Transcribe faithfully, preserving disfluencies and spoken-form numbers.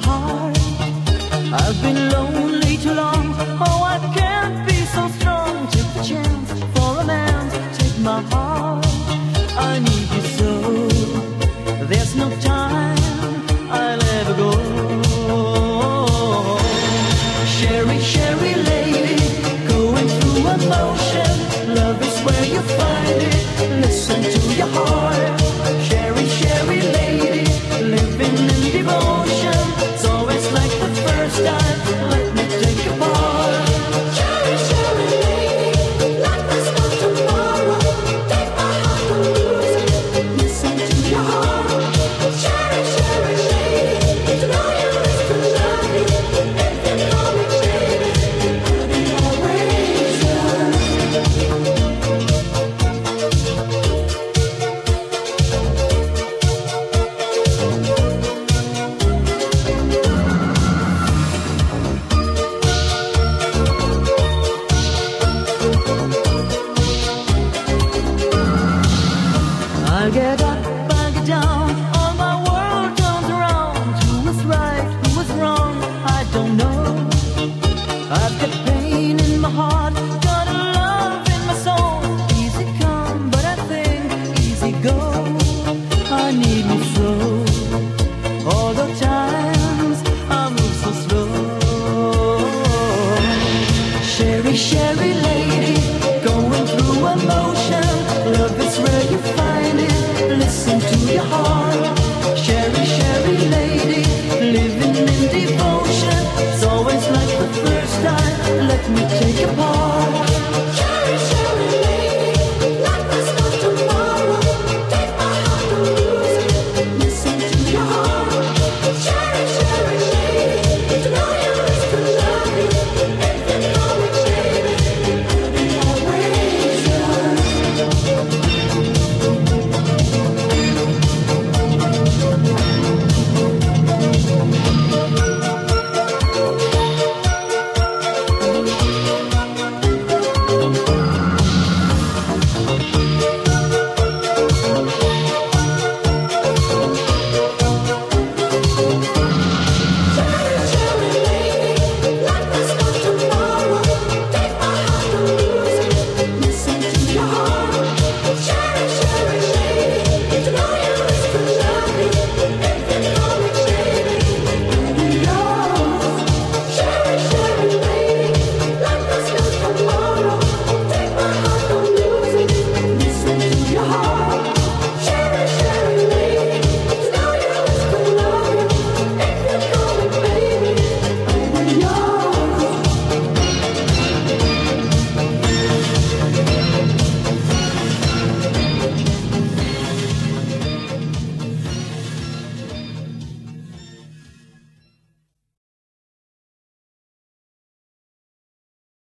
heart. I've been lonely too long. Oh, I can't be so strong. Take the chance for a man. Take my heart. I need you so. There's no time I'll ever go. Sherry, Sherry lady, going through emotion. Love is where you find it. Listen to your heart. Sherry, Sherry lady, living in devotion. It's always like the first time. Let me take a part. Cherry, cherry lady, like there's no tomorrow. Take my heart and lose it. Listen to your heart. Cherry, cherry lady, to know you is to love me. If you know me, baby, I'll be always yours. I get up, I get down, all my world turns around. Who was right, who was wrong, I don't know. I've got pain in my heart, got a love in my soul. Easy come, but I think easy go. I need you so. All the times I move so slow. Sherry, Sherry lady, going through emotion. Love is where you find it. Listen to your heart. Sherry, Sherry lady, living in devotion. It's always like the first time. Let me take a part.